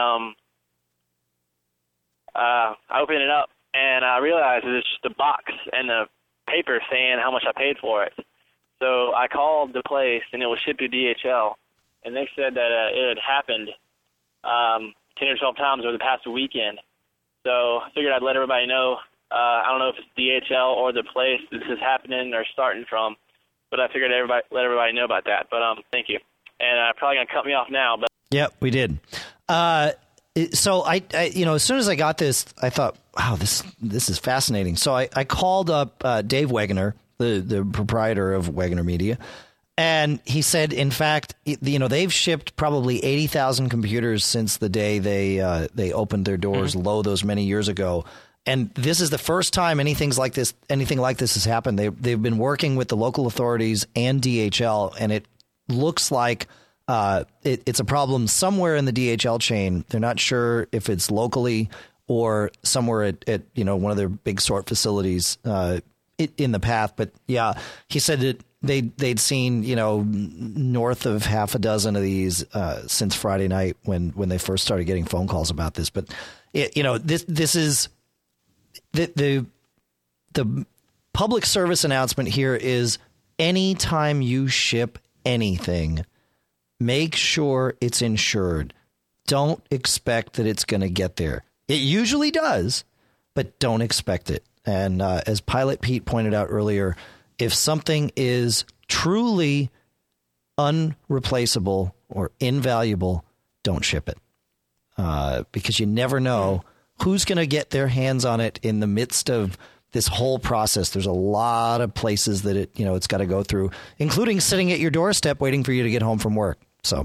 I open it up, and I realize it's just a box and the paper saying how much I paid for it. So I called the place, and it was shipped to DHL, and they said that it had happened 10 or 12 times over the past weekend. So I figured I'd let everybody know. I don't know if it's DHL or the place this is happening or starting from, but I figured let everybody know about that. But thank you. And probably going to cut me off now. But Yep, we did. So I as soon as I got this, I thought, wow, this is fascinating. So I called up Dave Wegener, the proprietor of Wegener Media, and he said, in fact, they've shipped probably 80,000 computers since the day they opened their doors low those many years ago. And this is the first time anything like this has happened. They've been working with the local authorities and DHL, and it looks like it's a problem somewhere in the DHL chain. They're not sure if it's locally or somewhere at one of their big sort facilities in the path. But yeah, he said that they'd seen north of half a dozen of these since Friday night when they first started getting phone calls about this. But this is the public service announcement here is anytime you ship anything, make sure it's insured. Don't expect that it's going to get there. It usually does, but don't expect it. And as Pilot Pete pointed out earlier, if something is truly unreplaceable or invaluable, don't ship it because you never know who's going to get their hands on it in the midst of this whole process. There's a lot of places that it's got to go through, including sitting at your doorstep waiting for you to get home from work. So,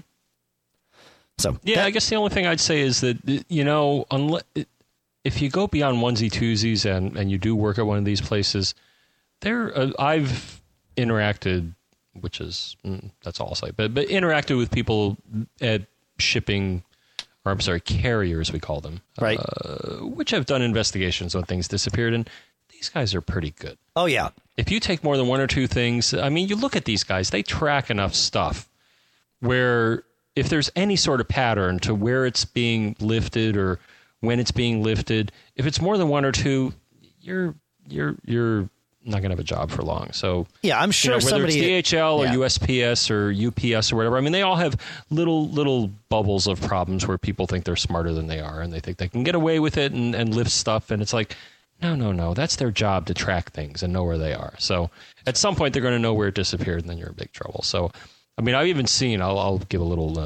I guess the only thing I'd say is that, if you go beyond onesie twosies and you do work at one of these places, I've interacted, which is, that's all I'll say, but interacted with people at carriers, we call them, right? Which have done investigations on things disappeared, and these guys are pretty good. Oh, yeah. If you take more than one or two things, you look at these guys, they track enough stuff where if there's any sort of pattern to where it's being lifted or when it's being lifted, if it's more than one or two, you're not going to have a job for long. So yeah, I'm sure whether it's DHL or USPS or UPS or whatever, they all have little bubbles of problems where people think they're smarter than they are and they think they can get away with it and lift stuff. And it's like, no, that's their job to track things and know where they are. So at some point they're going to know where it disappeared and then you're in big trouble. So, I've even seen, I'll give a little,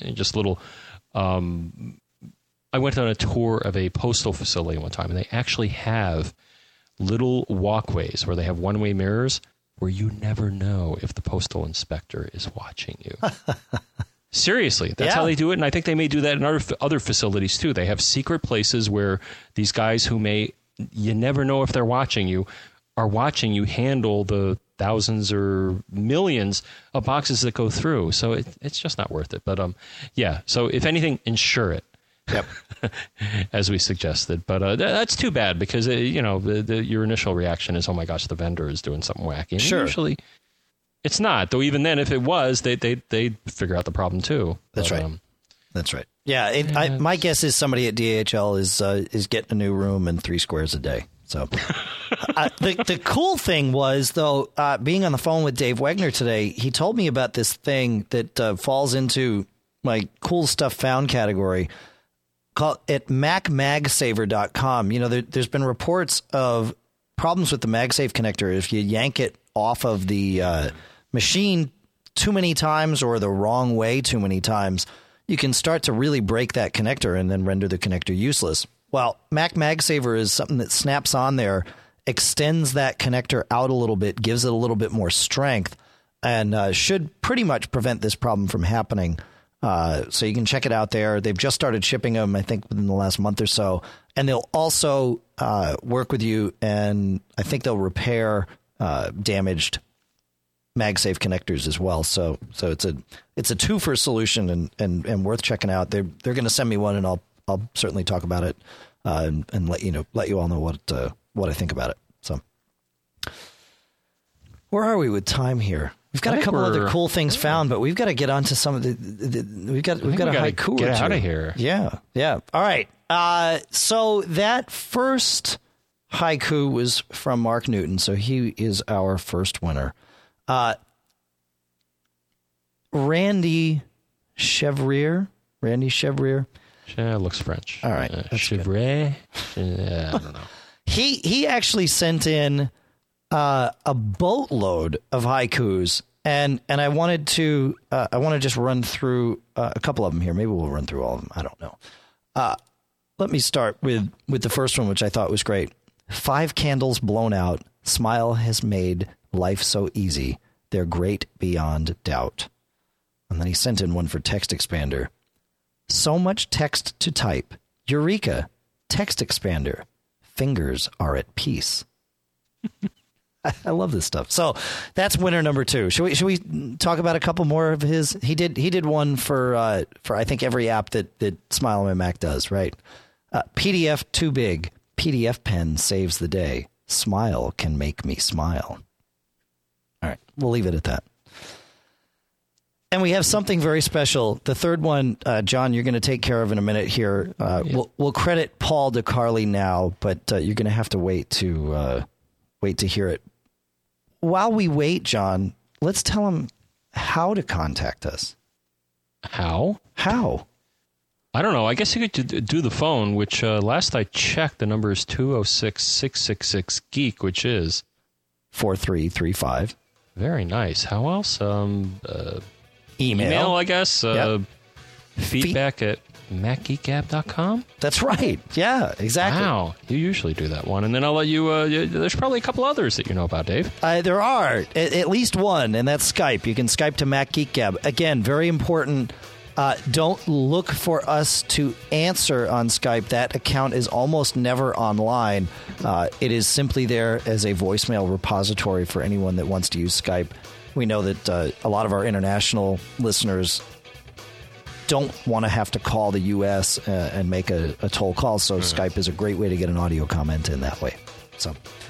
I went on a tour of a postal facility one time and they actually have little walkways where they have one-way mirrors where you never know if the postal inspector is watching you. Seriously, that's how they do it. And I think they may do that in other facilities too. They have secret places where these guys who you never know if they're watching you, are watching you handle the thousands or millions of boxes that go through. So it's just not worth it. But so if anything, insure it. Yep. As we suggested. But that's too bad because, your initial reaction is, oh my gosh, the vendor is doing something wacky. And sure. Usually it's not. Though even then, if it was, they'd figure out the problem too. That's right. That's right. Yeah. My guess is somebody at DHL is getting a new room and 3 squares a day. So the cool thing was, though, being on the phone with Dave Wegener today, he told me about this thing that falls into my cool stuff found category. at MacMagSaver.com. There's been reports of problems with the MagSafe connector. If you yank it off of the machine too many times or the wrong way too many times, you can start to really break that connector and then render the connector useless. Well, MacMagSaver is something that snaps on there, extends that connector out a little bit, gives it a little bit more strength, and should pretty much prevent this problem from happening. So you can check it out there. They've just started shipping them, I think, within the last month or so. And they'll also work with you, and I think they'll repair damaged MagSafe connectors as well. So it's a twofer solution and worth checking out. They're going to send me one, and I'll certainly talk about it and let you all know what I think about it. So where are we with time here? We've got a couple other cool things found, but we've got to get onto some of we've got a haiku. Get out of here. Yeah. All right. So that first haiku was from Mark Newton, so he is our first winner. Randy Chevrier. Yeah, looks French. All right. Chevrier. I don't know. He actually sent in a boatload of haikus, and I wanted to just run through a couple of them here. Maybe we'll run through all of them. I don't know. Let me start with the first one, which I thought was great. 5 candles blown out. Smile has made life so easy. They're great beyond doubt. And then he sent in one for Text Expander. So much text to type. Eureka. Text Expander. Fingers are at peace. I love this stuff. So that's winner number 2. Should we talk about a couple more of his? He did one for I think every app that Smile on my Mac does, right? PDF too big. PDF pen saves the day. Smile can make me smile. All right, we'll leave it at that. And we have something very special. The third one, John, you're going to take care of in a minute here. We'll credit Paul DeCarli now, but you're going to have to wait to hear it. While we wait, John, let's tell him how to contact us. How? I don't know. I guess you could do the phone, which last I checked, the number is 206-666-GEEK, which is 4335. Very nice. How else? Email, I guess. Yep. Feedback at MacGeekGab.com? That's right. Yeah, exactly. Wow. You usually do that one. And then I'll let you... there's probably a couple others that you know about, Dave. There are. At least one, and that's Skype. You can Skype to MacGeekGab. Again, very important. Don't look for us to answer on Skype. That account is almost never online. It is simply there as a voicemail repository for anyone that wants to use Skype. We know that a lot of our international listeners don't want to have to call the U.S. And make a toll call, so Skype is a great way to get an audio comment in that way. So,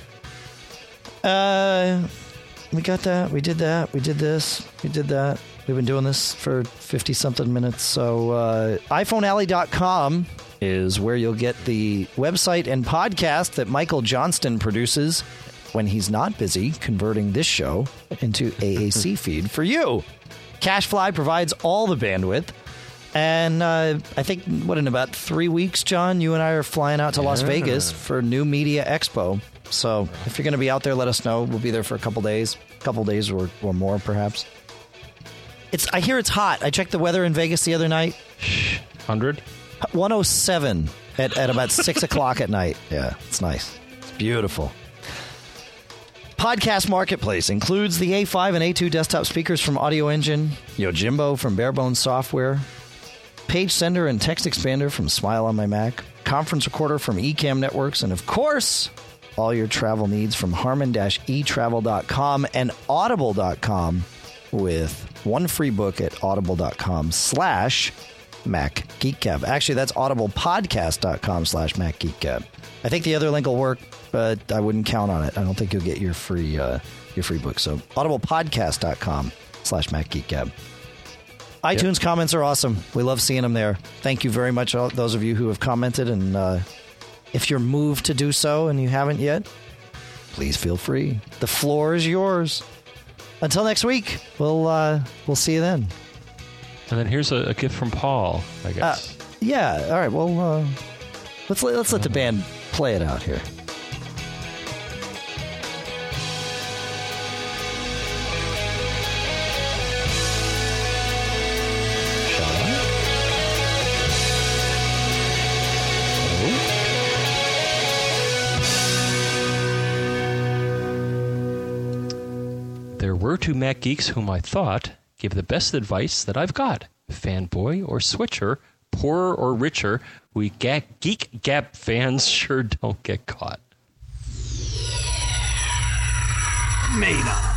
we got that. We did that. We did this. We did that. We've been doing this for 50-something minutes. So, iPhoneAlley.com is where you'll get the website and podcast that Michael Johnston produces when he's not busy converting this show into AAC feed for you. CacheFly provides all the bandwidth. And I think, in about 3 weeks, John, you and I are flying out to Las Vegas for New Media Expo. So if you're going to be out there, let us know. We'll be there for a couple days or more, perhaps. I hear it's hot. I checked the weather in Vegas the other night. 107 at about 6 o'clock at night. Yeah, it's nice. It's beautiful. Podcast Marketplace includes the A5 and A2 desktop speakers from Audio Engine, Yojimbo from Barebones Software, Page Sender and Text Expander from Smile on My Mac, Conference Recorder from Ecamm Networks, and of course, all your travel needs from Harman-eTravel.com and Audible.com with one free book at audible.com/MacGeekGab. Actually, that's audiblepodcast.com/MacGeekGab. I think the other link will work, but I wouldn't count on it. I don't think you'll get your free book. So audiblepodcast.com/MacGeekGab. iTunes comments are awesome. We love seeing them there. Thank you very much, those of you who have commented. And if you're moved to do so and you haven't yet, please feel free. The floor is yours. Until next week, we'll see you then. And then here's a gift from Paul, I guess. Yeah. All right. Well, let's let the band play it out here. There were two Mac geeks whom I thought give the best advice that I've got. Fanboy or switcher, poorer or richer, we Geek Gab fans sure don't get caught. Made up.